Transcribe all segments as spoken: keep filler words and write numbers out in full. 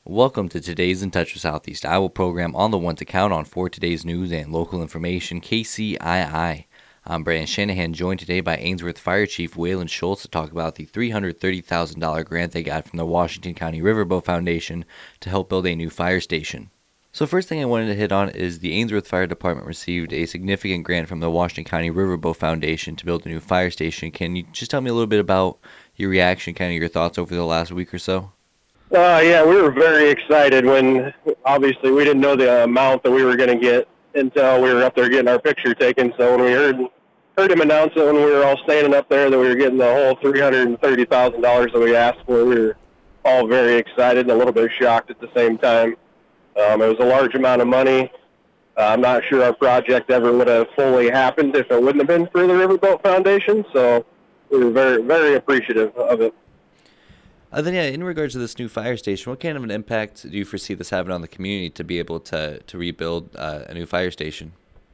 Welcome to today's In Touch with Southeast Iowa program on the one to count on for today's news and local information, K C I I. I'm Brandon Shanahan, joined today by Ainsworth Fire Chief Waylon Schultz to talk about the three hundred thirty thousand dollars grant they got from the Washington County Riverboat Foundation to help build a new fire station. So first thing I wanted to hit on is the Ainsworth Fire Department received a significant grant from the Washington County Riverboat Foundation to build a new fire station. Can you just tell me a little bit about your reaction, kind of your thoughts over the last week or so? Uh, yeah, we were very excited when, obviously, we didn't know the amount that we were going to get until we were up there getting our picture taken. So when we heard heard him announce it when we were all standing up there that we were getting the whole three hundred thirty thousand dollars that we asked for, we were all very excited and a little bit shocked at the same time. Um, it was a large amount of money. Uh, I'm not sure our project ever would have fully happened if it wouldn't have been for the Riverboat Foundation. So we were very, very appreciative of it. Uh, then, yeah, in regards to this new fire station, what kind of an impact do you foresee this having on the community to be able to, to rebuild uh, a new fire station?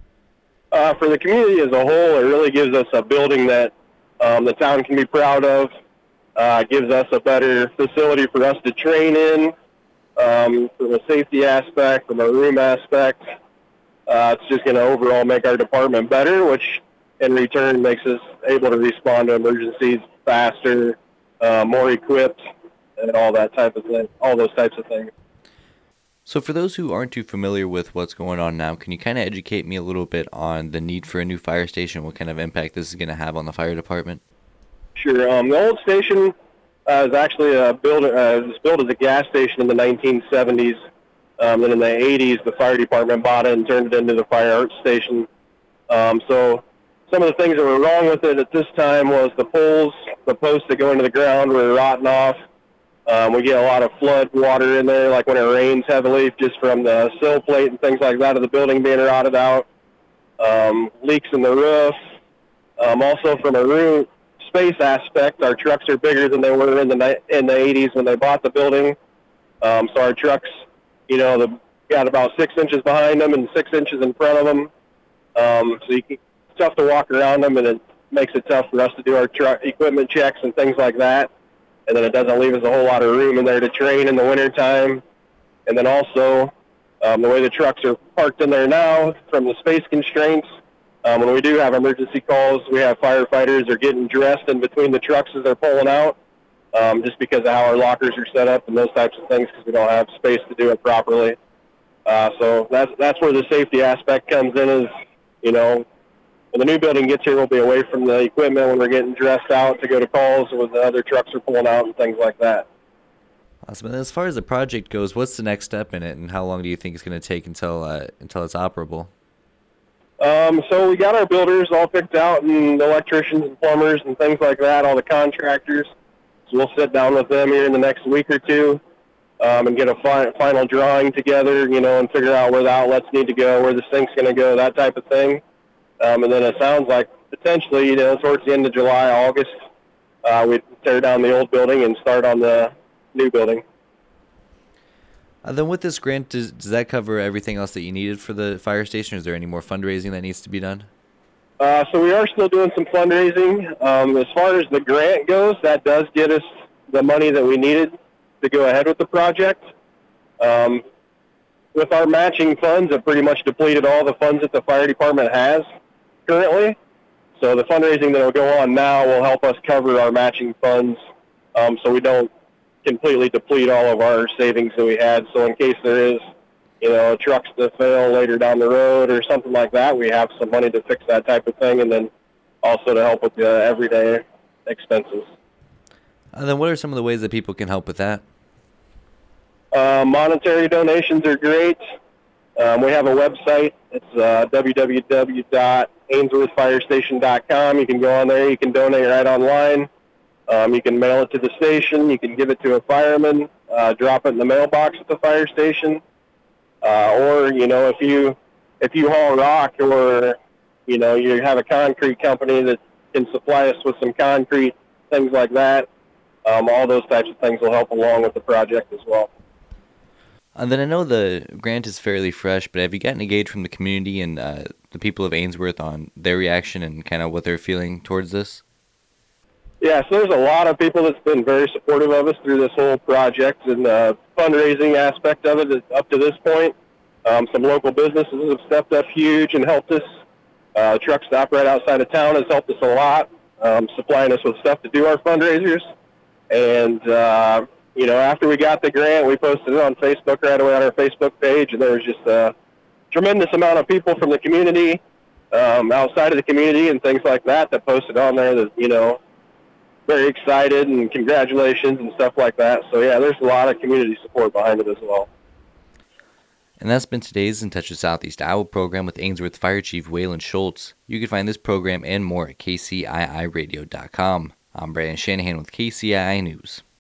Uh, for the community as a whole, it really gives us a building that um, the town can be proud of. Uh, gives us a better facility for us to train in um, from a safety aspect, from a room aspect. Uh, it's just going to overall make our department better, which in return makes us able to respond to emergencies faster, Uh, more equipped, and all that type of thing, all those types of things. So for those who aren't too familiar with what's going on now, can you kind of educate me a little bit on the need for a new fire station, what kind of impact this is going to have on the fire department? Sure. Um, the old station uh, is actually a build, uh, it was built as a gas station in the nineteen seventies. Um, then in the eighties, the fire department bought it and turned it into the fire arts station. Um, so some of the things that were wrong with it at this time was the poles, the posts that go into the ground were rotting off. Um, we get a lot of flood water in there, like when it rains heavily, just from the sill plate and things like that of the building being rotted out. Um, leaks in the roof. Um, also from a room space aspect, our trucks are bigger than they were in the in the eighties when they bought the building. Um, so our trucks, you know, the, got about six inches behind them and six inches in front of them. Um, so you can, it's tough to walk around them, and it makes it tough for us to do our truck equipment checks and things like that. And then it doesn't leave us a whole lot of room in there to train in the wintertime. And then also, um, the way the trucks are parked in there now, from the space constraints, um, when we do have emergency calls, we have firefighters are getting dressed in between the trucks as they're pulling out, um, just because of how our lockers are set up and those types of things, because we don't have space to do it properly. Uh, so that's that's where the safety aspect comes in, is, you know, when the new building gets here, we'll be away from the equipment when we're getting dressed out to go to calls when the other trucks are pulling out and things like that. Awesome. And as far as the project goes, what's the next step in it, and how long do you think it's going to take until uh, until it's operable? Um, so we got our builders all picked out, and electricians and plumbers and things like that, all the contractors. So we'll sit down with them here in the next week or two um, and get a fi- final drawing together, you know, and figure out where the outlets need to go, where the sink's going to go, that type of thing. Um, and then it sounds like potentially, you know, towards the end of July, August, uh, we'd tear down the old building and start on the new building. Uh, then with this grant, does, does that cover everything else that you needed for the fire station? Or is there any more fundraising that needs to be done? Uh, so we are still doing some fundraising. Um, as far as the grant goes, that does get us the money that we needed to go ahead with the project. Um, with our matching funds, it pretty much depleted all the funds that the fire department has currently. So the fundraising that will go on now will help us cover our matching funds, um, so we don't completely deplete all of our savings that we had. So in case there is, you know, trucks that fail later down the road or something like that, we have some money to fix that type of thing, and then also to help with the everyday expenses. And then what are some of the ways that people can help with that? Uh, monetary donations are great. Um, we have a website. It's uh, w w w dot ainsworth fire station dot com. You can go on there. You can donate right online. Um, you can mail it to the station. You can give it to a fireman, uh, drop it in the mailbox at the fire station. Uh, or, you know, if you if you haul rock, or, you know, you have a concrete company that can supply us with some concrete, things like that, um, all those types of things will help along with the project as well. And then I know the grant is fairly fresh, but have you gotten a gauge from the community and uh, the people of Ainsworth on their reaction and kind of what they're feeling towards this? Yeah, so there's a lot of people that's been very supportive of us through this whole project and the fundraising aspect of it up to this point. Um, some local businesses have stepped up huge and helped us. Uh, truck stop right outside of town has helped us a lot, um, supplying us with stuff to do our fundraisers. And, uh, you know, after we got the grant, we posted it on Facebook right away on our Facebook page, and there was just a tremendous amount of people from the community, um, outside of the community and things like that that posted on there that, you know, very excited and congratulations and stuff like that. So, yeah, there's a lot of community support behind it as well. And that's been today's In Touch with Southeast Iowa program with Ainsworth Fire Chief Waylon Schultz. You can find this program and more at K C I I radio dot com. I'm Brandon Shanahan with K C I I News.